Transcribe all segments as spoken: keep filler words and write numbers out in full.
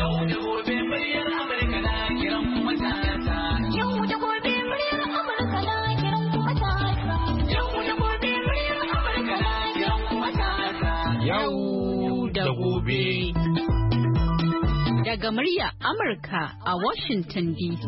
Yau da gobe muryar Amurka na kiran kuma ta. Yau da gobe muryar Amurka na kiran kuma ta. Yau da gobe muryar Amurka na kiran kuma ta. Yau da gobe. Daga murya Amurka a Washington D C.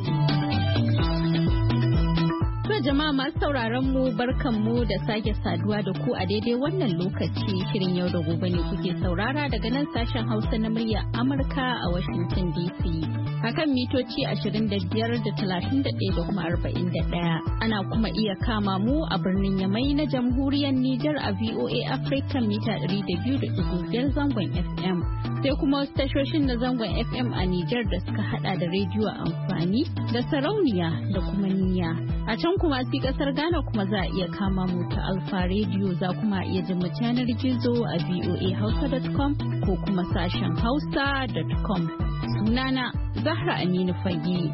To jama'a masu sauraron mu barkanmu da sake saduwa da ku a daidai wannan lokaci. Shirin yau da gobe ne kuke saurara daga nan sashen Hausa na murya Amurka a Washington D C. Akan mitoci ashirin da biyar da talatin da ɗaya da kuma arba'in da ɗaya. Ana kuma iya kama mu a birnin Yamai na jamhuriyar Nijar a V O A Africa mita ɗari da biyu da ɗigo biyar zangon F M. Sai kuma wasu tashoshin na zangon F M a Nijar da suka hada da rediyo amfani da sarauniya da kuma niyya. A can kuma sai kasar Ghana kuma za a iya kama mu ta Alfa Radio, za kuma iya jin mu yanar gizo a voa hausa dot com ko kuma sashen hausa dot com. Sunana Zahra Aminu Fage.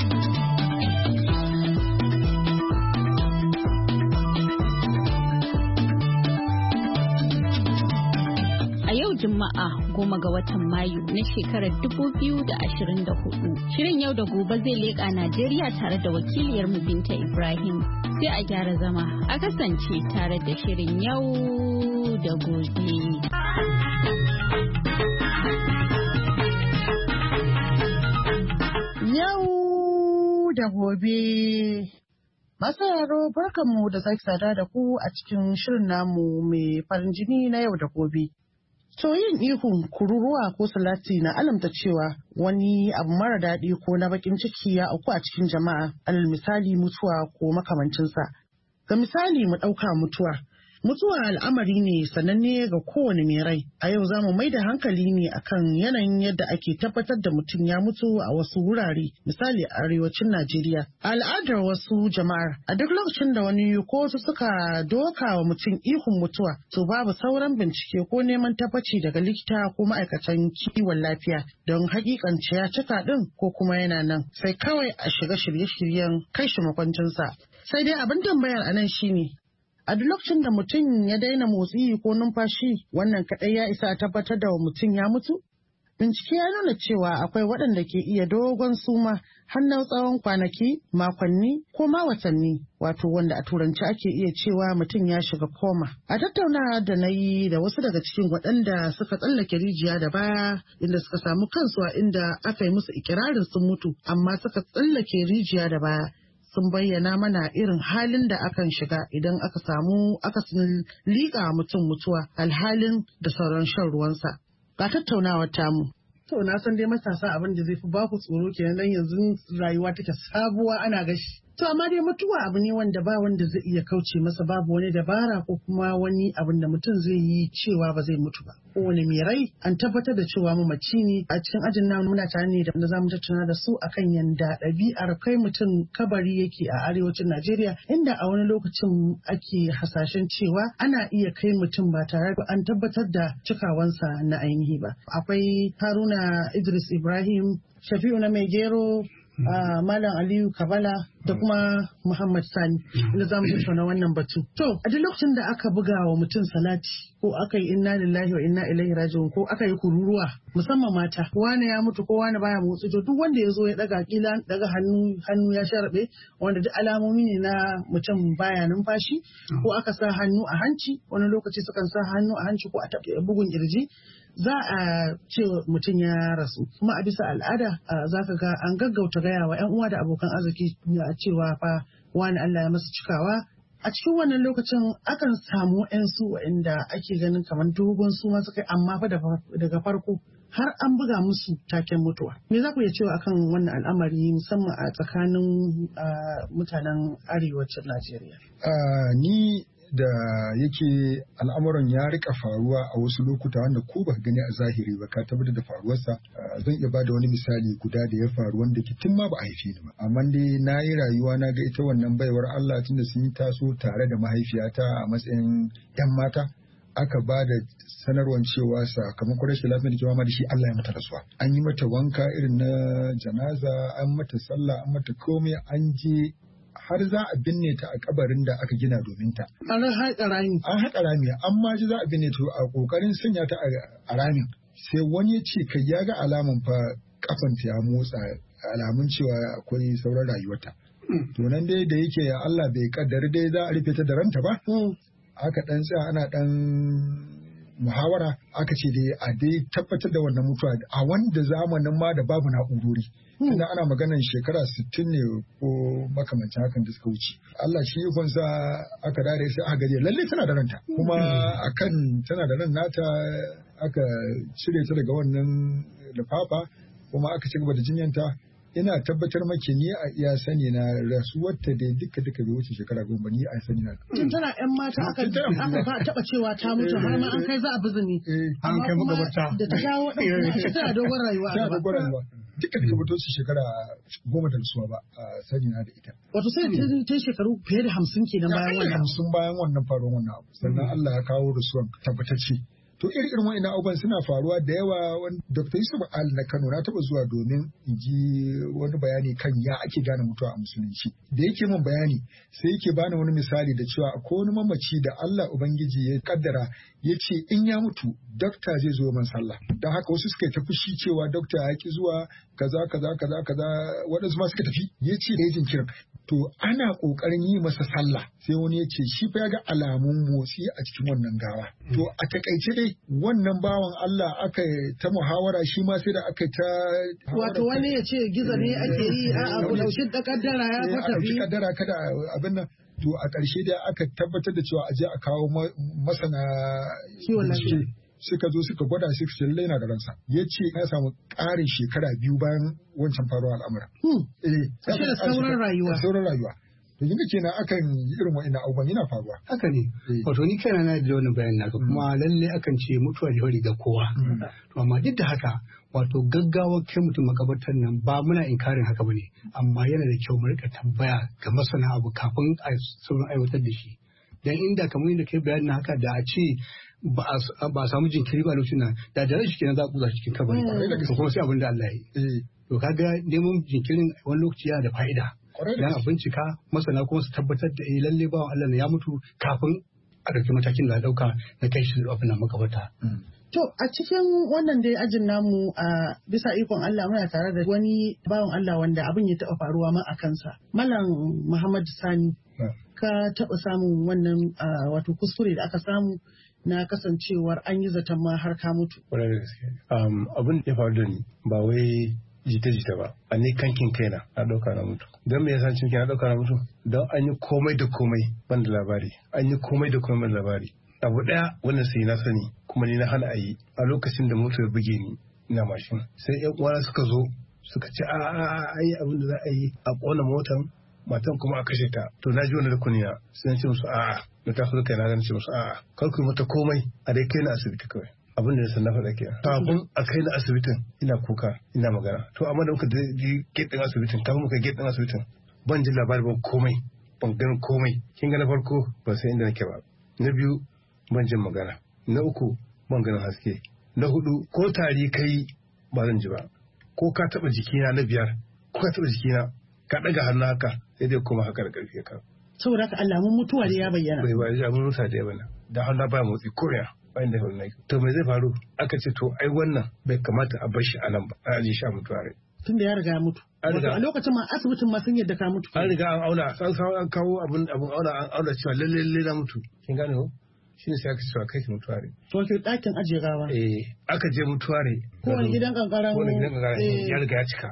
A yau Juma'a goma ga watan Mayu na shekarar dubu biyu da ashirin da hudu. Shirin yau da gobe zai leƙa Najeriya tare da wakiliyar mu Binta Ibrahim. Sai a gyara zama a kasance tare da shirin yau da gobe. Yau da gobe. Masu yaro barkanmu da sake sada da ku a cikin shirin namu mai farin jini na yau da gobe. To yin ihun kururuwa ko salati na alamta cewa wani abu mara daɗi ko na bakin ciki ya auku a cikin jama'a, alal misali mutuwa ko makamancinsa. Ga misali mu ɗauka mutuwa. Mutuwa al'amari ne sananne ga kowane mai rai. A yau za mu mai da hankali ne akan yanayin yadda ake tabbatar da mutum ya mutu a wasu wurare, misali a arewacin Najeriya. A al'adar wasu jama'ar, a duk lokacin da wani ko wasu suka doka wa mutum ihun mutuwa, to babu sauran bincike ko neman tabbaci daga likita ko ma'aikatan kiwon lafiya don hakikance ya cika ɗin ko kuma yana nan. Sai kawai a shiga shirye-shiryen kai shi makwancinsa. Sai dai abin tambayar a nan shine, a duk lokacin da mutum ya daina motsi ko numfashi, wannan kaɗai ya isa a tabbatar da mutum ya mutu? Bincike ya nuna cewa akwai waɗanda ke iya dogon suma har na tsawon kwanaki, makonni ko ma watanni, wato wanda a turanci ake iya cewa mutum ya shiga koma. A tattaunawa da na yi da wasu daga cikin waɗanda suka tsallake rijiya da baya, inda suka samu kansu a inda aka yi musu ikirarin sun mutu, amma suka tsallake rijiya da baya. Sun bayyana mana irin halin da akan shiga idan aka samu akasin liƙa mutum mutuwa alhalin da sauran shan ruwansa. Ga tattaunawar tamu. To na san dai matasa abin da zai fi baku tsoro kenan dan yanzu rayuwa take sabuwa ana gashi. To amma dai mutuwa abu ne wanda ba wanda zai iya kauce masa, babu wani dabara ko kuma wani abin da mutum zai yi cewa ba zai mutu ba. Kowane mai rai an tabbatar da cewa mamaci ne. A cikin ajin namu muna tare ne da wanda zamu tattauna da su akan yanda ɗabi'ar kai mutum kabari yake a arewacin Najeriya, inda a wani lokacin ake hasashen cewa ana iya kai mutum ba tare da an tabbatar da cikawansa na ainihi ba. Akwai Haruna Idris Ibrahim, Shafi'u na Mai Gero, Uh, Malam Aliyu Kabala da kuma Muhammad Sani, inda za mu tattauna wannan batu. To, a duk lokacin da aka buga wa mutum salati ko aka yi inna lillahi wa inna ilaihi raji'un ko aka yi kururuwa, musamman mata, wani ya mutu ko wani baya motsi, to duk wanda ya zo ya daga kila daga hannu hannu ya sharbe, wanda duk alamomi ne na mutum baya numfashi, ko aka sa hannu a hanci, wani lokaci sukan sa hannu a hanci ko a taɓa bugun kirji, za a ce mutum ya rasu. Kuma a bisa al'ada za ka ga an gaggauta gaya wa 'yan uwa da abokan arziki a cewa fa wani Allah ya masa cikawa. A cikin wannan lokacin akan samu 'yan su waɗanda ake ganin kamar dogon su masu kai, amma fa daga farko har an buga musu taken mutuwa. Me za ku iya cewa akan wannan al'amari musamman a tsakanin mutanen arewacin Najeriya? Ni da yake al'amuran ya rika faruwa a wasu lokuta wanda ko ba gani a zahiri ba ka tabbatar da faruwarsa. Zan iya bada wani misali guda da ya faru wanda ke tun ma ba a haife ni ba, amma dai na yi rayuwa na ga ita wannan baiwar Allah tunda sun yi taso tare da mahaifiyata a matsayin 'yan mata. Aka ba da sanarwar cewa sakamakon rashin lafiyar da ke mama da shi Allah ya mata rasuwa. An yi mata wanka irin na janaza, an mata sallah, an mata komai, an je har za a binne ta a kabarin da aka gina domin ta. An haƙa rami. An haƙa rami, amma ji za a binne ta a ƙoƙarin sanya ta a ramin. Sai wani ya ce kai ya ga alaman fa kafanta ya motsa alamun cewa akwai sauran rayuwarta. To nan dai da yake Allah bai kaddari dai za a rufe ta da ranta ba. Aka dan tsaya ana dan muhawara aka ce dai a dai tabbatar da wannan mutuwa a wanda zamanin ma da babu na'urori. Tunda ana maganar shekara sittin ne ko makamancin hakan da suka wuce. Allah shi ikonsa aka dare sai aka gaje lalle tana da ranta. Kuma akan tana da ran nata aka cire ta daga wannan lifafa kuma aka ci gaba da jinyanta. Ina tabbatar maki ni a iya sani na rasuwarta da duka duka bai wuce shekara goma ni a sani na. Tun tana yan mata aka aka ba taba cewa ta mutu har ma an kai za a bizini. An kai makabarta. Da ta dawo din a tana dogon rayuwa. Tana dogon rayuwa. Duka duka ba ta wuce shekara goma da rasuwa ba a sani na da ita. Wato sai ta shekaru fiye da hamsin kenan bayan wannan. Hamsin bayan wannan faruwar wannan abu. Sannan Allah ya kawo rasuwan tabbatacce. To irin irin wa'ina abubuwan suna faruwa da yawa. Wani Dokta Yusuf Al na Kano na taɓa zuwa domin in ji wani bayani kan ya ake gane mutuwa a musulunci. Da yake min bayani sai yake bani wani misali da cewa akwai wani mamaci da Allah Ubangiji ya kaddara ya ce in ya mutu dokta zai zo man sallah. Don haka wasu suka ta fushi cewa dokta ya ki zuwa kaza kaza kaza kaza waɗansu ma suka tafi ya ce da yajin kiran. To ana ƙoƙarin yi masa sallah sai wani ya ce shi fa ya ga alamun motsi a cikin wannan gawa. To a takaice dai wannan bawan Allah aka ta muhawara shi ma sai da aka ta wato wani ya ce gizo ne ake yi a abu dauki da kaddara ya fa tafi kaddara kada abin nan. To a ƙarshe da aka tabbatar da cewa a je a kawo masana kiwon lafiya suka zo suka gwada suka ce lallai na da ransa. Ya ce ya samu ƙarin shekara biyu bayan wancan faruwar al'amura. Eh, da sauran rayuwa. Sauran rayuwa. To kin ga kenan akan yi irin wa'annan abubuwan yana faruwa. Haka ne. Wato ni kaina na da wannan bayanin naka kuma lalle akan ce mutuwa da hori ga kowa. To amma duk da haka wato gaggawar kai mutum makabartar nan ba muna inkarin haka bane amma yana da kyau mu rika tambaya ga masana abu kafin a sauran aiwatar da shi. Dan inda kamar yadda kai bayanin haka da a ce ba a samu jinkiri ba lokacin nan da da shi kenan za a kuza cikin kabari. To kuma sai abin da Allah ya yi. To kaga neman jinkirin wani lokaci yana da fa'ida. Dan a bincika masana kuma su tabbatar da eh lalle bawan Allah ya mutu kafin a ɗauki matakin da a ɗauka na kai shi abin makabarta. To a cikin wannan dai ajin namu a bisa ikon Allah muna tare da wani bawan Allah wanda abin ya taɓa faruwa ma a kansa. Malam Muhammad Sani ka taɓa samun wannan wato kuskure da aka samu na kasancewar an yi zaton ma har ka mutu. Kwarai da gaske. Abin da ya faru da ni ba wai jita-jita ba, a ni kankin kaina na ɗauka na mutu. Don me yasa cikin na ɗauka na mutu? Don an yi komai da komai ban da labari. An yi komai da komai ban da labari. Abu ɗaya wannan sai na sani kuma ni na hana a yi a lokacin da motar ya buge ni ina mashin. Sai ƴan uwana suka zo suka ce a a a yi abin da za a yi a ƙona motan matan kuma a kashe ta. To na ji wani da kuniya sai na ce musu a'a na taso da kaina na ce musu a'a kar ku yi mata komai a dai kai na asibiti kawai. Abin da na faɗa kenan. Kafin a kai na asibitin ina kuka ina magana. To amma da muka ji gate ɗin asibitin kafin muka gate ɗin asibitin ban ji labari ban komai ban ganin komai. Kin ga na farko ban san inda nake ba. Na biyu ban jin magana. Na uku ban ganin haske. Na hudu ko tari kai ba zan ji ba. Ko ka taɓa jikina na biyar ko ka taɓa jikina ka ɗaga hannu haka sai dai kuma haka da ƙarfi ka. Saboda haka alamun mutuwa da ya bayyana. Bai bayyana alamun mutuwa da ya bayyana. Da hannu ba motsi ko ya. Bayan da wannan to me zai faru aka ce to ai wannan bai kamata a bar shi a nan ba a aje shi a mutuware tun da ya riga ya mutu wato a lokacin ma asibitin ma sun yadda ka mutu an riga an auna an kawo an kawo abun abun auna an auna cewa lalle lalle na mutu kin gane ko shine sai aka cewa kai ki mutuware to ke dakin aje gawa eh aka je mutuware ko wani gidan kankara ko wani gidan kankara ya riga ya cika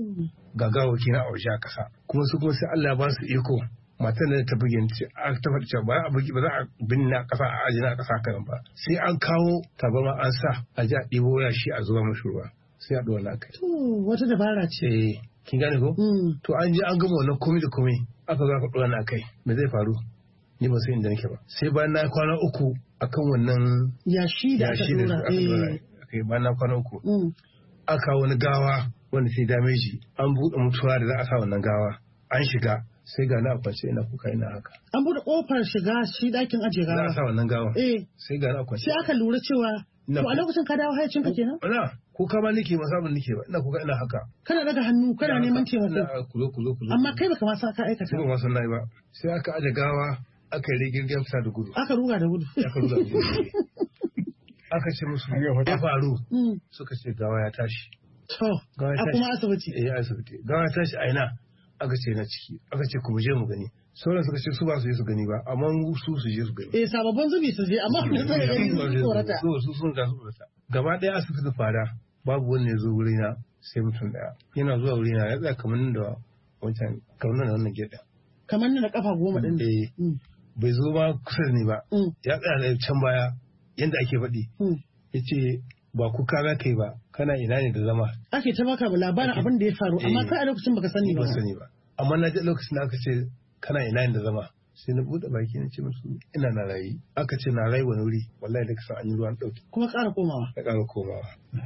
gagawa kina a waje a kasa kuma su kuma sai Allah ya ba su iko matan da ta buge ce a ta faɗi cewa ba a bugi ba za a binne a ƙasa a ajiye a ƙasa kan ba sai an kawo tabarma an sa a ji a ɗibo ya shi a zuba mashi ruwa sai a ɗora kai. Wata dabara ce. Eh kin gane ko? To an je an gama wannan komai da komai aka zo aka ɗora na kai me zai faru? Ni ba sai inda nake ba. Sai bayan na kwana uku akan wannan yashi da aka ɗora. Eh bayan na kwana uku. Aka wani gawa wanda sai dameji an buɗe mutuwa da za a sa wannan gawa an shiga. Sai ga na kwance ina kuka ina haka. An bude kofar shiga shi dakin aje gawa. Za a sa wannan gawa. Eh. Sai ga na kwance. Sai aka lura cewa to a lokacin ka dawo hayacin ka kenan? Wala kuka ma nake ba sabon nake ba ina kuka ina haka. Kana daga hannu kana neman taimako. Ina kuzo kuzo kuzo. Amma kai baka ma sa ka aikata. Ba ma san nayi ba. Sai aka aje gawa aka yi girgin fita da gudu. Aka ruga da gudu. Aka ruga da gudu. Aka ce musu ya faru. Suka ce gawa ya tashi. To, a kuma asibiti. Eh asibiti. Gawa tashi a ina aka ce na ciki aka ce ku je mu gani. Sauran suka ce su ba su je su gani ba amma su su je su gani. Eh sababbin zubi su je amma da suka gani su tsorata. Su sun ga su tsorata. Gaba ɗaya asibiti fara babu wanda ya zo wurina sai mutum ɗaya. Yana zuwa wurina ya tsaya kamar da wancan kamar da wannan gida. Kamar da kafa goma ɗin. Eh bai zo ba kusa da ni ba. Ya tsaya da can baya yanda ake faɗi. Ya ce ba kuka za ka yi ba kana ina ne da zama. Ake ta baka labarin abin da ya faru amma kai a lokacin baka sani ba. Ba sani ba. Amma na ji lokacin da aka ce kana ina ne da zama. Sai na buɗe baki na ce musu ina na rayu. Aka ce na rayu wani wuri wallahi da kasan an yi ruwan ɗauki. Kuma ƙara komawa. Ya ƙara komawa.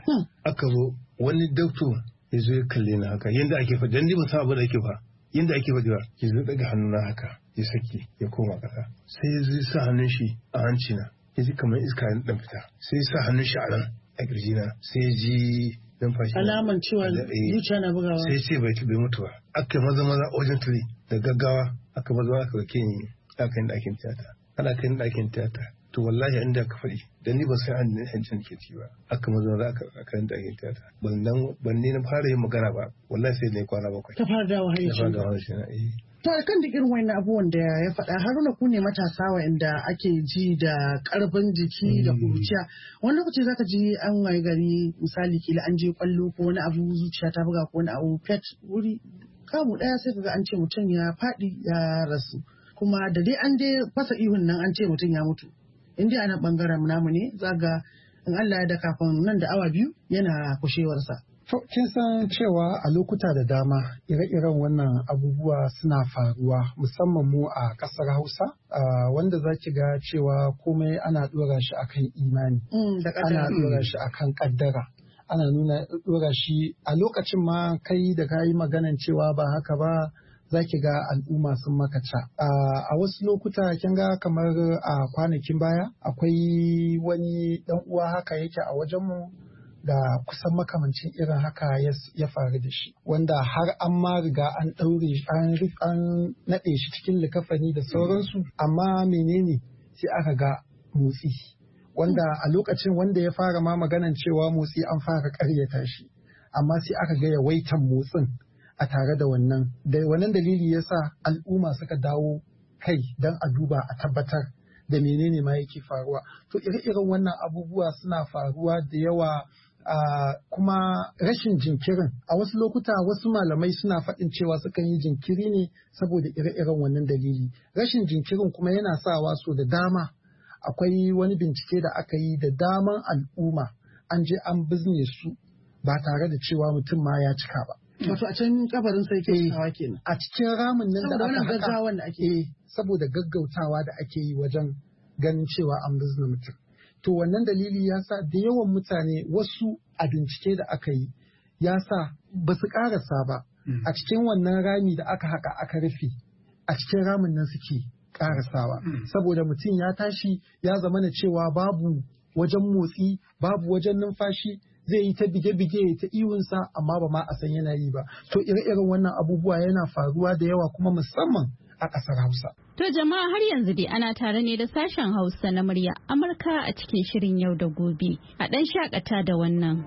Aka zo wani dokto ya zo ya kalle ni haka yanda ake faɗi dan ni ban san abin da ake fa. Yanda ake faɗi ba ya zo daga hannuna haka ya saki ya koma ƙasa. Sai ya zo ya sa hannun shi a hanci na. Ya ji kamar iska ya ɗan fita. Sai ya sa hannun shi a nan. A kirjina sai ji numfashi alaman cewa zuciya na bugawa sai ce bai bai mutu ba aka maza maza urgently da gaggawa aka maza aka rake ni aka yin ɗakin tiyata ana kai ni ɗakin tiyata to wallahi inda ka faɗi dan ni ban san an ne hancin ke ci ba aka maza maza aka aka yin ɗakin tiyata ban nan ban ne na fara yin magana ba wallahi sai ne kwana bakwai ka fara dawo hayyacin ka fara dawo hayyacin eh To kan da irin wannan abubuwan da ya faɗa Haruna ku ne matasa wa'anda ake ji da ƙarfin jiki da kuruciya. Wani lokaci zaka ji an waye gari misali kila an je kwallo ko wani abu zuciya ta buga ko wani abu pet wuri kamu ɗaya sai kaga an ce mutum ya faɗi ya rasu. Kuma da dai an dai fasa ihun nan an ce mutum ya mutu. In dai ana ɓangaren namu ne zaga in Allah ya da kafin nan da awa biyu yana kushewarsa. To, kin san cewa a lokuta da dama ire-iren wannan abubuwa suna faruwa musamman mu a ƙasar Hausa uh, wanda za ki ga cewa komai ana ɗora shi akan imani, Mm, da ana ƙaddara. ɗora shi akan ƙaddara, ana nuna ɗora shi a lokacin ma kai da ka yi maganan cewa ba haka ba za ki ga al'umma sun makaca. Uh, a wasu lokuta kin ga kamar a kwanakin baya akwai wani ɗan uwa haka yake a wajenmu da kusan makamancin irin haka ya faru da shi wanda har an ma riga an ɗaure an an naɗe shi cikin likafani da sauransu amma menene sai aka ga motsi wanda a lokacin wanda ya fara ma maganan cewa motsi an fara ƙaryata shi amma sai aka ga yawaitan motsin a tare da wannan da wannan dalili yasa al'umma suka dawo kai don a duba a tabbatar da menene ma yake faruwa to ire-iren wannan abubuwa suna faruwa da yawa. Uh, kuma rashin jinkirin a wasu lokuta wasu malamai suna faɗin cewa sukan yi jinkiri ne saboda ire-iren wannan dalili rashin jinkirin kuma yana sawa so da dama akwai wani bincike da aka yi da daman al'umma an je an bizne su ba tare da cewa mutum ma ya cika ba. Wato a can kabarin sai ke hawa kenan. A cikin ramin nan da aka haka da ake saboda gaggautawa da ake yi wajen ganin cewa an bizne mutum. To wannan dalili ya sa da yawan mutane wasu a bincike da aka yi ya sa ba su ƙarasa ba a cikin wannan rami da aka haka aka rufe a cikin ramin nan suke ƙarasawa saboda mutum ya tashi ya zama na cewa babu wajen motsi babu wajen numfashi zai yi ta bige-bige ta ihunsa amma ba ma a san yana yi ba. To ire-iren wannan abubuwa yana faruwa da yawa kuma musamman a ƙasar Hausa. To jama'a har yanzu dai ana tare ne da sashen Hausa na murya Amurka a cikin shirin yau da gobe. A ɗan shakata da wannan.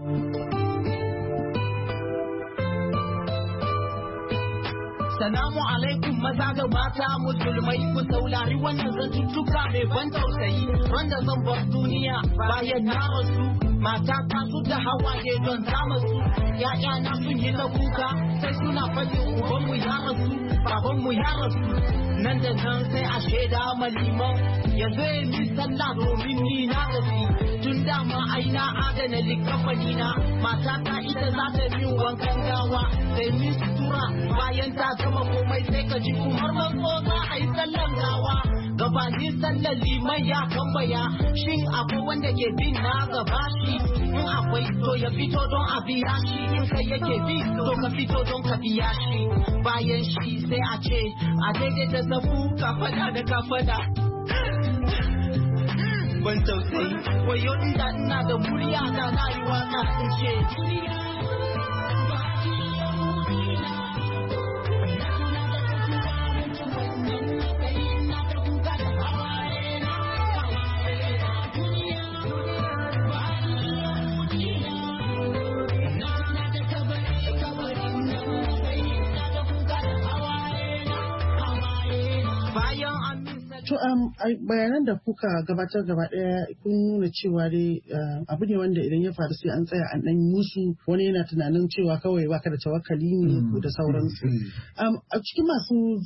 Salamu alaikum maza da mata musulmai ku saurari wannan zantuttuka mai ban tausayi wanda zan bar duniya bayan na rasu mata ta su da hawaye don ta masu ya'ya na sun yi ta kuka sai suna faɗin ubanmu ya rasu babanmu ya rasu nan da nan sai a shaida maliman ya zo ya mi sallah domin ni na gafi tun dama ai na adana likafani na mata ta ita za ta min wankan gawa sai min sutura bayan ta gama komai sai ka ji kumar manzo za a yi sallan gawa gabanin sallan liman ya tambaya shin akwai wanda ke bin na gaba shi in akwai to ya fito don a biya shi in kai yake bi to ka fito don ka biya shi bayan shi sai a ce a daidai da zafu ka fada da ka fada ban tausayi wayo inda ina da murya da na yi waka in ce To um, bayanan da kuka gabatar gaba ɗaya kun nuna cewa dai abu ne wanda idan ya faru sai an tsaya an ɗan musu wani yana tunanin cewa kawai baka da tawakkali ne da sauransu. A cikin masu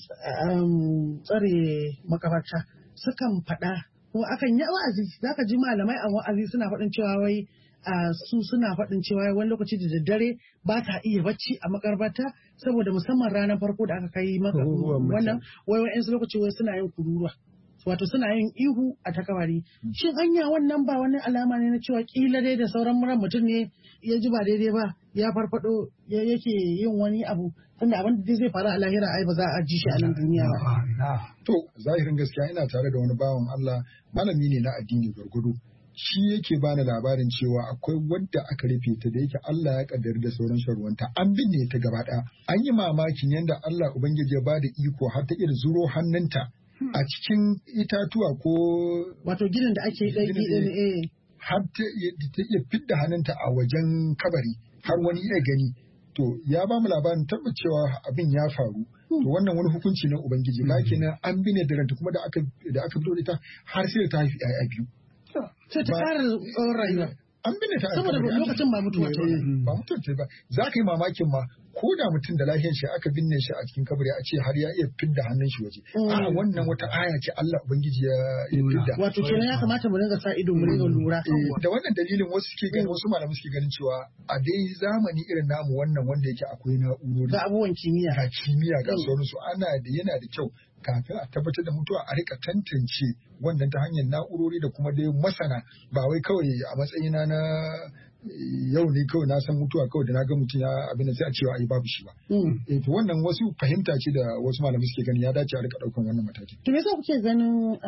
tsare makabarta sukan faɗa ko akan yi wa'azi zaka ji malamai a wa'azi suna faɗin cewa wai Uh, su suna faɗin cewa wani lokaci da daddare ba ta iya bacci a makarbata saboda musamman ranar farko da aka kai maka wannan wai wa'in su lokaci wai suna yin kururuwa wato suna yin ihu a takawari. Shin anya wannan ba wani alama ne na cewa kila dai da sauran muran mutum ne ya ji ba daidai ba ya farfado ya yake yin wani abu tunda abin da zai faru a lahira ai ba za a ji shi a nan duniya ba. To zahirin gaskiya ina tare da wani bawan Allah malami ne na addini gwargwado. Shi yake bani labarin cewa akwai wadda aka rufe ta da yake Allah ya kaddari da sauran sharuwanta an binne ta gaba ɗaya. An yi mamakin yadda Allah Ubangiji ya bada iko har ta iya zuro hannunta a cikin itatuwa ko wato gidan da ake ɗaya har ta iya fidda hannunta a wajen kabari har wani iya gani. To ya ba mu labarin tabbacewa abin ya faru. To wannan wani hukunci na Ubangiji. Lakin an binne da ranta kuma da aka da aka fito da ita har sai ta haifi 'ya'ya biyu. Sai ta ƙara tsawon rayuwa. An binne ta saboda lokacin ba mutuwa ta yi. Ba mutuwa ta ba. Za ka yi mamakin ma ko da mutum da lafiyar shi aka binne shi a cikin kabari a ce har ya iya fidda hannun shi waje. A wannan wata aya ce Allah Ubangiji ya fidda. Wato kenan ya kamata mu dinga sa ido mu dinga lura. Da wannan dalilin wasu suke ganin wasu malamai suke ganin cewa a dai zamani irin namu wannan wanda yake akwai na'urori. Ga abubuwan kimiyya. Ga kimiyya ga sauransu ana da yana da kyau kafin a tabbatar da mutuwa a rika tantance wannan ta hanyar na'urori da kuma dai masana ba wai kawai a matsayina na yau ne kawai na san mutuwa kawai da na ga mutum ya abin da sai a cewa ai babu shi ba. Eh to wannan wasu fahimta ce da wasu malamai suke gani ya dace a rika daukan wannan mataki. To me yasa kuke ganin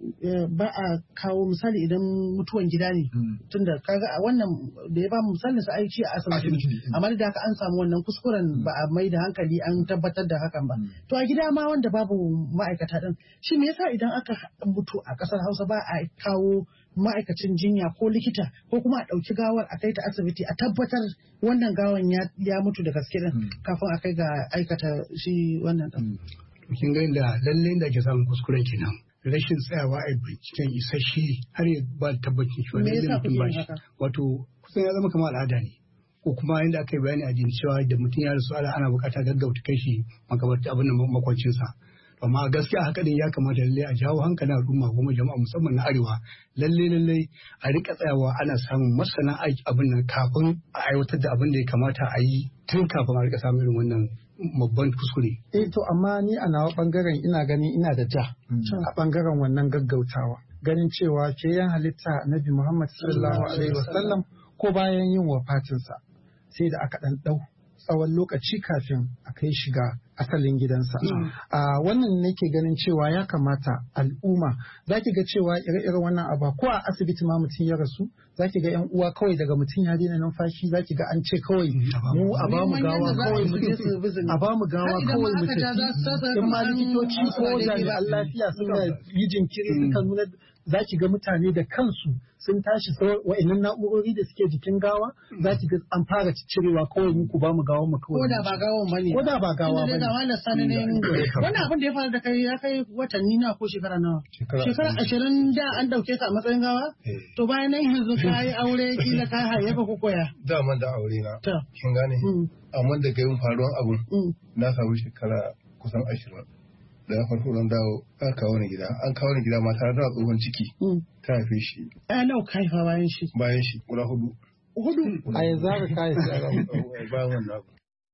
ba a kawo misali idan mutuwan gida ne tunda kaga a wannan da ya ba mu misalin sa aiki a asibiti amma da haka an samu wannan kuskuren ba a mai da hankali an tabbatar da hakan ba. To a gida ma wanda babu ma'aikata din shi me yasa idan aka mutu a kasar Hausa ba a kawo ma'aikacin jinya ko likita ko kuma a ɗauki gawar a kai ta asibiti a tabbatar wannan gawan ya mutu da gaske din kafin a kai ga aikata shi wannan din. Kin ga da lalle da ke samun kuskuren kenan. Rashin tsayawa a binciken isasshe har ya ba tabbacin shi wani mutum ba shi. Wato kusan ya zama kamar al'ada ne. Ko kuma yadda aka yi bayani a jini cewa da mutum ya rasu ala ana bukata gaggauta kai shi makabarta abin da makwancinsa. Amma gaskiya haka din ya kamata lalle a jawo hankalin al'umma kuma jama'a musamman na arewa lalle lalle a rika tsayawa ana samun masana aiki abin nan kafin a aiwatar da abin da ya kamata a yi tun kafin a rika samun irin wannan babban kuskure. Eh to amma ni a nawa bangaren ina ganin ina da ja a bangaren wannan gaggautawa ganin cewa ke yan halitta Nabi Muhammad sallallahu alaihi wasallam ko bayan yin wafatinsa sai da aka dan dau tsawon lokaci kafin a kai shiga asalin gidansa. A wannan nake ganin cewa ya kamata al'umma za ki ga cewa ire-iren wannan abu ko a asibiti ma mutum ya rasu za ki ga 'yan uwa kawai daga mutum ya daina numfashi za ki ga an ce kawai mu a ba mu gawa kawai mu a ba mu gawa kawai mu tafi in ma likitoci ko jami'an lafiya suka yi jinkiri suka nuna za ki ga mutane da kansu sun tashi wa'annan na'urori da suke jikin gawa za ki ga an fara cirewa kawai muku ba mu gawa mu kawai. Ko da ba gawa ba ne. Ko da ba gawa ba ne. Wannan abin da ya faru da kai ya kai watanni na ko shekara nawa? Shekara ashirin da an dauke ka a matsayin gawa? To bayan nan yanzu ka yi aure kila ka hayyafa ko koya? Daman da aure na. Kin gane? Amma da gayin faruwan abun na samu shekara kusan ashirin. Da na farko don dawo an kawo ni gida an kawo ni gida mata da tsohon ciki ta haife shi. Ɗaya nawa ka haifa bayan shi? Bayan shi guda hudu. Hudu? A yanzu haka ka haifa bayan wannan abu.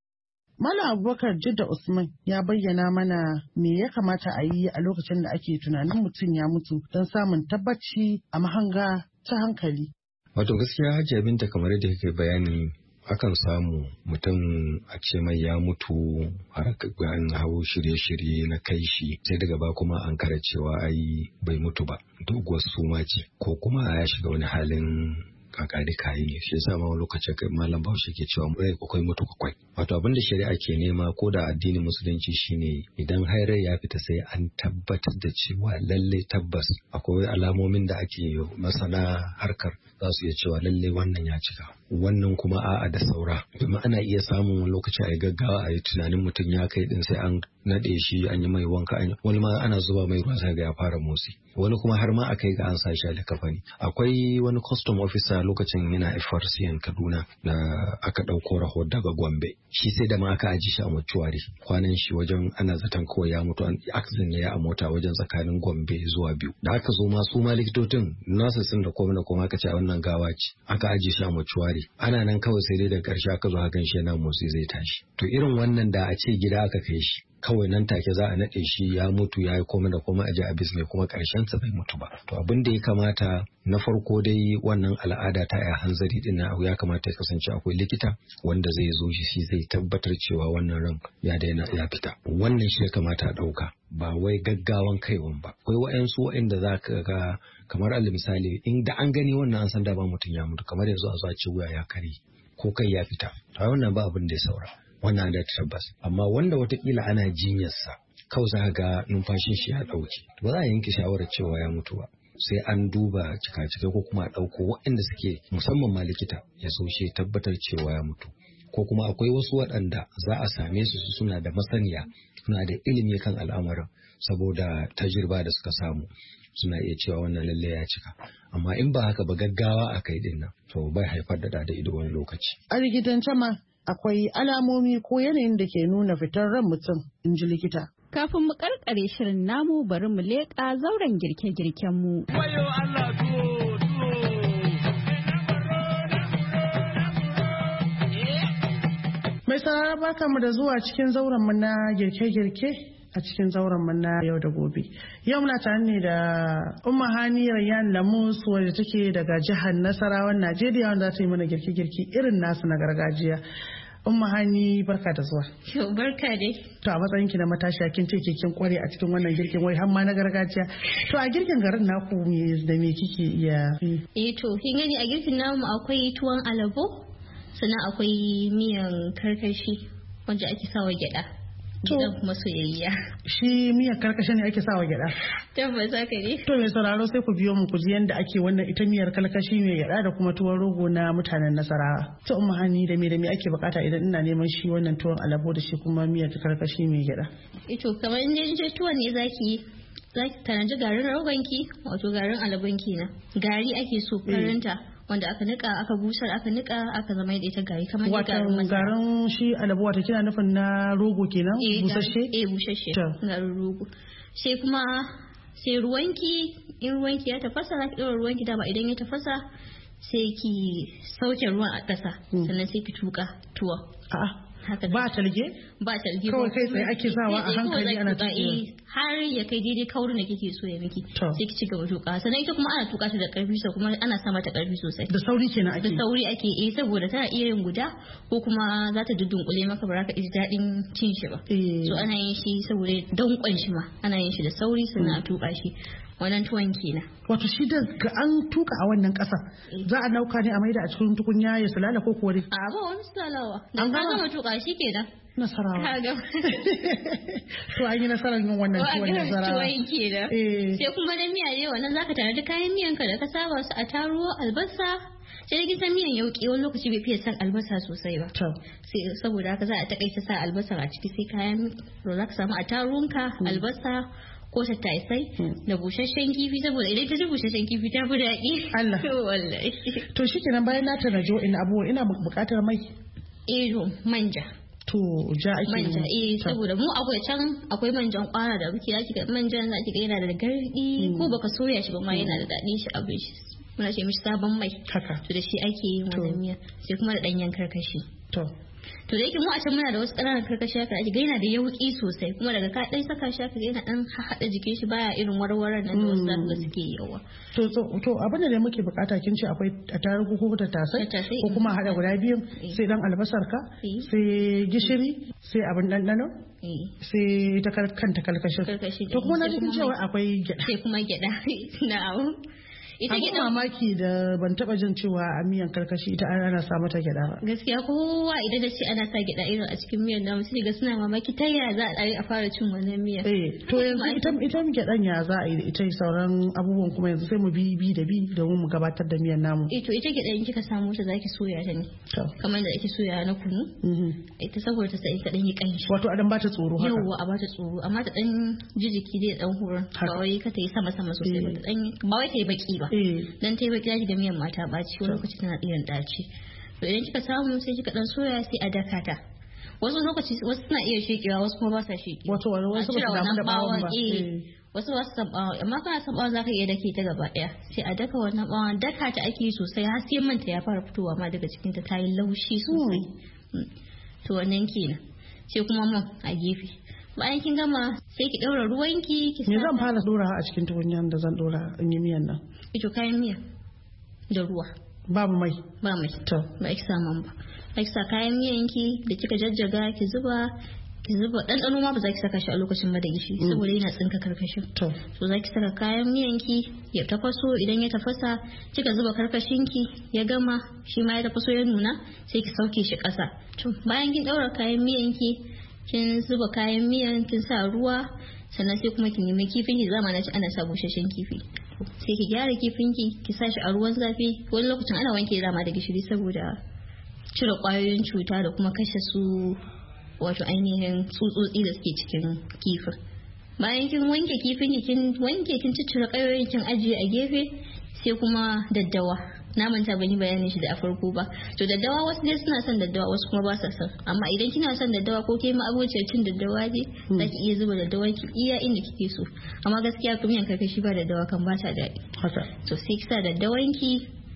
Malam Abubakar Jidda Usman ya bayyana mana me ya kamata a yi a lokacin da ake tunanin mutum ya mutu don samun tabbaci a mahanga ta hankali. Wato gaskiya Hajiya Binta kamar yadda kake bayani akan samu mutum a ce mai ya mutu har an hau shirye-shirye na kai shi sai daga ba kuma an kara cewa ai bai mutu ba doguwar suma ce ko kuma ya shiga wani halin kakari kayi ne shi yasa ma wani lokacin malam Bahaushe ke cewa rai akwai mutu kwakwai wato abin da shari'a ke nema ko da addinin musulunci shine idan hairar ya fita sai an tabbatar da cewa lalle tabbas akwai alamomin da ake masana harkar za su iya cewa lalle wannan ya cika wannan kuma a'a da saura kuma ana iya samun lokaci a gaggawa a yi tunanin mutum ya kai din sai an nade shi an yi mai wanka wani ma ana zuba mai ruwa sai ga ya fara motsi wani kuma har ma a kai ga an sa shi a likafani akwai wani custom officer lokacin yana F R C N Kaduna da aka ɗauko rahoto daga Gombe shi sai da ma aka aji shi a mutuwari kwanan shi wajen ana zaton kawai ya mutu an accident ne ya a mota wajen tsakanin Gombe zuwa biyu da aka zo ma su ma likitocin nurses sun da komai da komai aka ce wannan gawa ce aka aji shi a mutuwari ana nan kawai sai dai da ƙarshe aka zo hakan shi yana motsi zai tashi to irin wannan da a ce gida aka kai shi kawai nan take za a naɗe shi ya mutu ya yi komai da komai a ji abis ne kuma ƙarshen sa bai mutu ba to abin da ya kamata na farko dai wannan al'ada ta ya hanzari din na ya kamata ya kasance akwai likita wanda zai zo shi shi zai tabbatar cewa wannan ran ya daina ya fita wannan shi ya kamata a ɗauka ba wai gaggawan kaiwan ba akwai wa'yansu wa'inda za ka ga kamar alal misali in da an gani wannan an san da ba mutum ya mutu kamar yanzu a zo a ce wuya ya kare ko kai ya fita to wannan ba abin da ya saura wannan da tabbas amma wanda watakila ana jinyarsa kawai za ga numfashin shi ya ɗauke ba za a yanke shawarar cewa ya mutu ba sai an duba cika-cika ko kuma a ɗauko waɗanda suke musamman ma likita ya so shi tabbatar cewa ya mutu ko kuma akwai wasu waɗanda za a same su suna da masaniya suna da ilimi kan al'amarin saboda tajirba da suka samu suna iya cewa wannan lalle ya cika amma in ba haka ba gaggawa a kai din nan to bai haifar da da ido wani lokaci a rigidance ma akwai alamomi ko yanayin da ke nuna fitar ran mutum in ji likita. Kafin mu karkare shirin namu bari mu leƙa zauren girke-girken mu. Mai sarara baka mu da zuwa cikin zauren mu na girke-girke a cikin zauren mu na yau da gobe. Yau muna tare ne da Umma Hani Rayyan Lamus wadda take daga jihar Nasarawan Najeriya wanda za ta yi mana girke-girke irin nasu na gargajiya. Umma Hani barka da zuwa. Yau barka dai. To a matsayin ki na matashiya kin ce kin kware a cikin wannan girkin wai har ma na gargajiya. To a girkin garin naku me da me kike iya? Eh to kin gani a girkin namu akwai tuwon alabo sannan akwai miyan karkashi wanda ake sawa gyada. Gidan kuma soyayya. Shi miyar karkashi ne ake sawa gyada. Tabbas haka ne. To mai sauraro sai ku biyo mu ku ji yanda ake wannan ita miyar karkashi mai gyada da kuma tuwon rogo na mutanen Nasarawa. To Umma Hani da me da me ake bukata idan ina neman shi wannan tuwon alabo da shi kuma miyar karkashi mai gyada. Eh to kamar in je tuwon ne zaki zaki tanaji garin rogonki wato garin alabonki na. Gari ake so farinta. Wanda aka nika aka busar aka nika aka zama da ita gari kamar da garin masara. Garin shi alabu wata kina nufin na rogo kenan busasshe? Eh busasshe garin rogo. Sai kuma sai ruwanki in ruwanki ya tafasa za ki ɗora ruwanki dama idan ya tafasa sai ki sauke ruwan a ƙasa sannan sai ki tuka tuwa. A'a. Ba talge? Ba talge. Kawai kai tsaye ake sawa a hankali ana tuka. Har ya kai daidai kaurin da kike so ya miki. Sai ki ci gaba tuka. Sannan ita kuma ana tuka ta da karfi so kuma ana sa mata karfi sosai. Da sauri kenan ake. Da sauri ake eh saboda tana iya yin guda ko kuma za ta dudunkule maka ba za ka ji daɗin cin shi ba. So ana yin shi saboda dankon shi ma ana yin shi da sauri sannan a tuka shi. Wannan tuwon kenan. Wato shi da an tuka a wannan ƙasa za a nauka ne a maida a cikin tukunya ya sulala ko kuwa dai? A ba wani sulalawa. Da ka gama tuka shi kenan. Nasarawa. Ka gama. To an yi nasarar yin wannan tuwon Nasarawa. Tuwon kenan. Sai kuma da miya ne wannan zaka tare da kayan miyanka da ka saba su a taruwa albasa. Sai da kisan miyan yauki wani lokaci bai fiye san albasa sosai ba. Sai saboda haka za a takaita sa albasa a ciki sai kayan da za ka samu a tarunka albasa ko tattasai da busasshen kifi saboda idan ta ji busasshen kifi ta fi daɗi. Allah. Wallahi. To shi kenan bayan na tanajo ina abubuwa ina buƙatar mai. Eh manja. To ja ake manja eh saboda mu akwai can akwai manjan kwara da muke zaki ga manjan zaki ga yana da gardi ko baka soya shi ba ma yana da daɗi shi abin shi. Muna ce mishi sabon mai. Haka. To da shi ake yin wannan miya sai kuma da ɗanyen karkashi. To. To da yake mu a can muna da wasu ƙananan karkashi haka ake ga yana da yauƙi sosai kuma daga ka ɗai saka shi haka yana ɗan haɗa jikin shi baya irin warwaran nan da wasu zaka ga suke yawa. To to abin da muke bukata kin ce akwai tarugu ko tattasai ko kuma haɗa guda biyu sai dan albasar ka sai gishiri sai abin ɗanɗano sai ta kanta kalkashin. To kuma na cikin cewa akwai gyaɗa. Sai kuma gyaɗa na'am. ita gyaɗa mamaki da ban taba jin cewa a miyan karkashi ita ana sa mata gyaɗa ba gaskiya kowa idan da ce ana sa gyaɗa irin a cikin miyan namu sai ga suna mamaki ta yaya za a yi a fara cin wannan miya eh to yanzu ita ita gyaɗan ya za a yi da ita sauran abubuwan kuma yanzu sai mu bi bi da bi domin mu gabatar da miyan namu eh to ita gyaɗa in kika samu ta zaki soya ta ne kamar da ake soya na kunu ita saboda ta sai ka dan yi kanshi wato a dan bata tsoro haka yawa a bata tsoro amma ta dan jijiki dai dan hurin ba wai ka ta yi sama sama sosai ba dan ba wai ta yi baki ba dan ta yi baki zaki ga miyan mata baci wani lokaci tana tsiran daci to idan kika samu sai kika dan soya sai a daka ta wasu lokaci wasu suna iya shekewa wasu kuma ba sa shekewa wato wasu ba su damu da bawon ba wasu ba su san bawon amma kana san bawon zaka iya dake ta gaba daya sai a daka wannan bawon daka ta ake sosai har sai manta ya fara fitowa ma daga cikin ta tayi laushi sosai to wannan kenan sai kuma man a gefe bayan kin gama sai ki daura ruwanki ki me zan fara dora a cikin tukunyan da zan dora in yi miyan nan ito kayan miya da ruwa babu mai ba mai to ba ki sa man ba ki sa kayan miyanki da kika jajjaga ki zuba ki zuba ɗanɗano ma ba za ki saka shi a lokacin ba da gishiri saboda yana tsinka karkashin to so za ki saka kayan miyanki ya tafaso idan ya tafasa kika zuba karkashinki ya gama shi ma ya tafaso ya nuna sai ki sauke shi ƙasa to bayan kin ɗaura kayan miyanki kin zuba kayan miyan kin sa ruwa sannan sai kuma ki nemi kifin ki zama na ci ana sa busasshen kifi sai ki gyara kifin ki ki sa shi a ruwan zafi wani lokacin ana wanke dama da gishiri saboda cire kwayoyin cuta da kuma kashe su wato ainihin tsutsotsi da suke cikin kifin bayan kin wanke kifin ki kin wanke kin ciccire kwayoyin kin ajiye a gefe sai kuma daddawa na manta ban yi bayanin shi da a farko ba to daddawa wasu dai suna son daddawa wasu kuma ba sa son amma idan kina son daddawa ko ke ma abociyar cin daddawa ne za ki iya zuba daddawa ki iya inda kike so amma gaskiya kuma yanka kashi ba daddawa kan ba ta daɗi haka to sai ki sa daddawan ki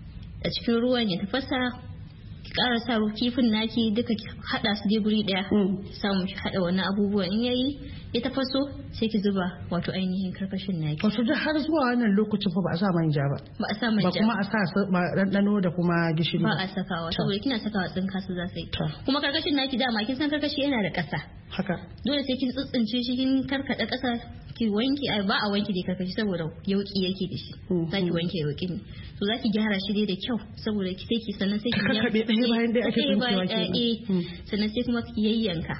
a cikin ruwan ya tafasa ki ƙara sa kifin naki duka ki haɗa su dai guri ɗaya samu ki haɗa wannan abubuwan in yayi ya tafaso sai ki zuba wato ainihin karkashin naki wato da har zuwa wannan lokacin fa ba a sa manja ba ba a sa manja ba kuma a sa ɗanɗano da kuma gishiri ba a sakawa saboda kina sakawa tsinka su za su yi kuma karkashin naki dama kin san karkashi yana da ƙasa haka dole sai kin tsitsince shi kin karkada ƙasa ki wanke ba a wanke da karkashi saboda yauki yake da shi za ki wanke yauki ne to za ki gyara shi dai da kyau saboda ki sai ki sannan sai ki kakkaɓe ɗaya bayan dai ake tsincewa kenan sannan sai kuma ki yayyanka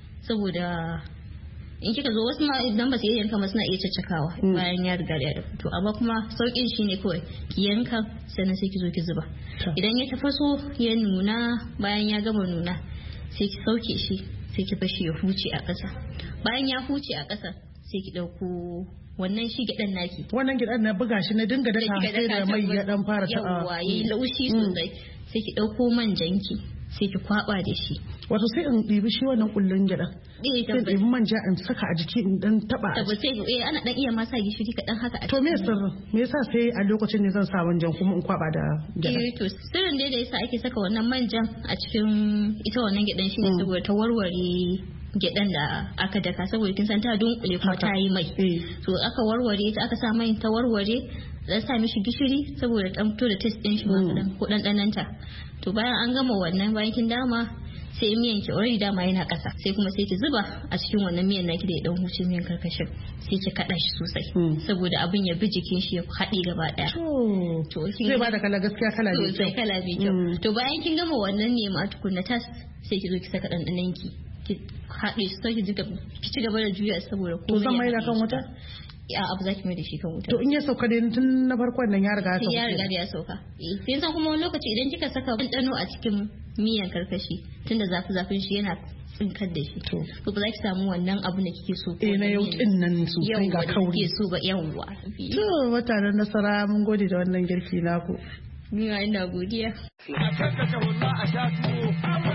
saboda in kika zo wasu ma idan ba su yi yanka ma suna iya caccakawa bayan ya riga ya fito amma kuma saukin shi ne kawai ki yanka sannan sai ki zo ki zuba idan ya tafaso ya nuna bayan ya gama nuna sai ki sauke shi sai ki bashi ya huce a ƙasa bayan ya huce a ƙasa sai ki ɗauko wannan shi gidan naki wannan gidan na buga shi na dinga daka sai da mai ya dan fara ta yawa yayi laushi sosai sai ki ɗauko manjanki sai ki kwaba da shi wato sai in ɗibi shi wannan kullun gyaɗa sai in ɗibi manja in saka a jiki in dan taba a jiki eh ana dan iya masa gishiri kaɗan haka a to me sirrin me yasa sai a lokacin ne zan sa manjan kuma in kwaba da gyaɗa eh to sirrin dai da yasa ake saka wannan manjan a cikin ita wannan gyaɗan shine saboda ta warware gyaɗan da aka daka saboda kin san ta dunkule kuma ta yi mai to aka warware ta aka sa mai ta warware dan sa mishi gishiri saboda dan fito da taste din shi ma kadan ko dandananta to bayan an gama wannan bayan kin dama sai miyan ki already dama yana kasa sai kuma sai ki zuba a cikin wannan miyan naki da ya dan huce miyan karkashin sai ki kada shi sosai saboda abin ya bi jikin shi ya haɗe gaba daya to zai bada kala gaskiya kala ne sai kala mai kyau to bayan kin gama wannan ne ma tukunna tas sai ki zo ki saka dandanan ki ki haɗe shi sai ki ci gaba da juya saboda ko zan mai da kan wuta ya abu zaki mai da shi kan wuta to in ya sauka dai tun na farkon nan ya riga ya sauka ya riga da ya sauka sai san kuma wani lokaci idan kika saka ɗanɗano a cikin miyan karkashi tunda zafi zafin shi yana tsinkar da shi to ba za ki samu wannan abu da kike so eh na yau din nan sosai ga kauri so ba yawwa to mutanen nasara mun gode da wannan girki naku ni ma ina godiya a kakkata wallahi a sha tuwo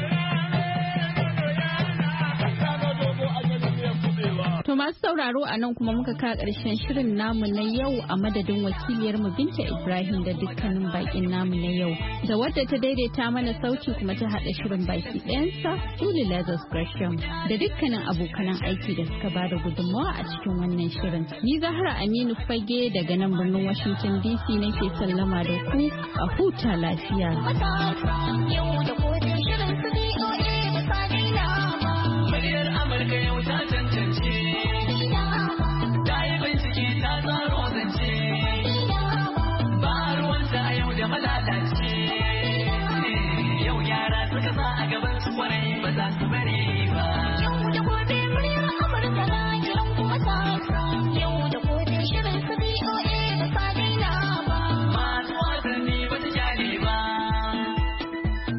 To masu sauraro a nan kuma muka ka ƙarshen shirin namu na yau a madadin wakiliyar mu Binta Ibrahim da dukkanin bakin namu na yau. Da wadda ta daidaita mana sauti kuma ta haɗa shirin baki ɗayansa Julie Lazarus Gresham da dukkanin abokanan aiki da suka bada gudunmawa a cikin wannan shirin. Ni Zahra Aminu Fage daga nan birnin Washington D C nake sallama da ku a huta lafiya. Amurka yau ta tantance. Ta yi bincike ta tsaro zance. Ba sa a gaba